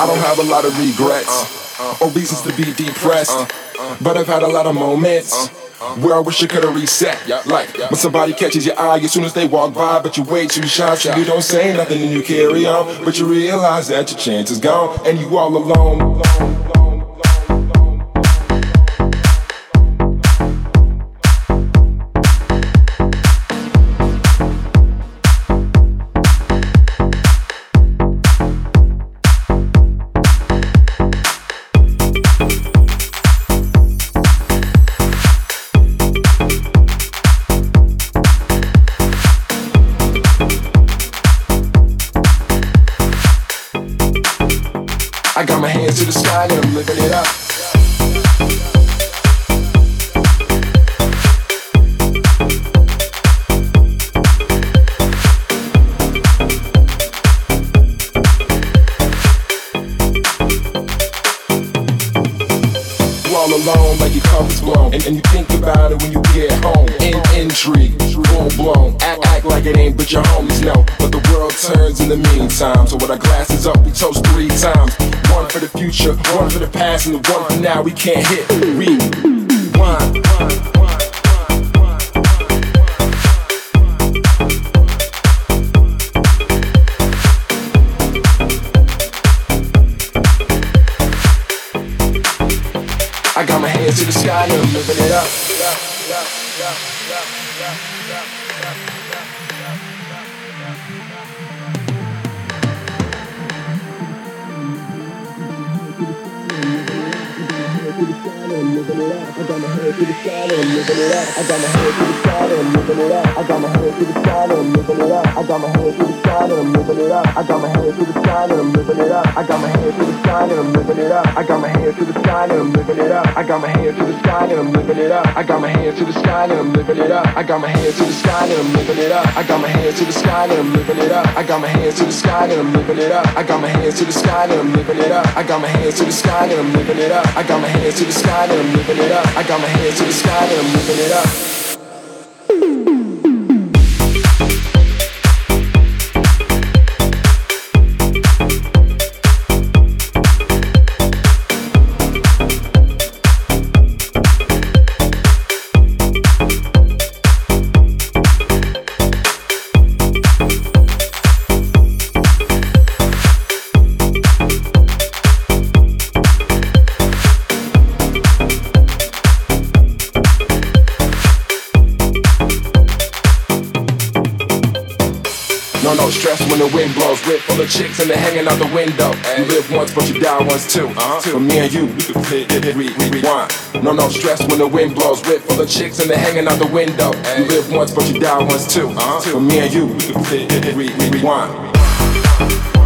I don't have a lot of regrets or reasons to be depressed, but I've had a lot of moments where I wish I could've reset. Like when somebody catches your eye as soon as they walk by, but you're way too shy, so you don't say nothing and you carry on. But you realize that your chance is gone and you all alone. I got my hands to the sky and I'm living it up. You all alone like your cover's blown, and you think about it when you get home. Intrigue, full blown. Act like it ain't, but your homies know. But the world turns in the meantime. So with our glasses up, we toast 3 times. One for the future, one for the past, and the one for now we can't hit. Rewind. I got my hands to the sky and I'm living it up. I got my head to the sky and I'm living it up. I got my head to the sky and I'm living it up. I got my head to the sky and I'm living it up. I got my head to the sky and I'm living it up. I got my head to the sky and I'm living it up. I got my head to the sky and I'm living it up. I got my head to the sky and I'm living it up. I got my head to the sky and I'm living it up. I got my head to the sky and I'm living it up. I got my head to the sky and I'm living it up. I got my head to the sky and I'm living it up. I got my head to the sky and I'm living it up. I got my head to the sky and I'm living it up. I got my head to the sky and I'm living it up. I got my head to the sky and I'm living it up. I got my head to the sky and I'm living it up. No stress when the wind blows. Rip full of chicks and they're hanging out the window. You live once but you die once too. For me and you could rewind. No stress when the wind blows. Rip full of chicks and they're hanging out the window. You live once but you die once too. For me and you could rewind.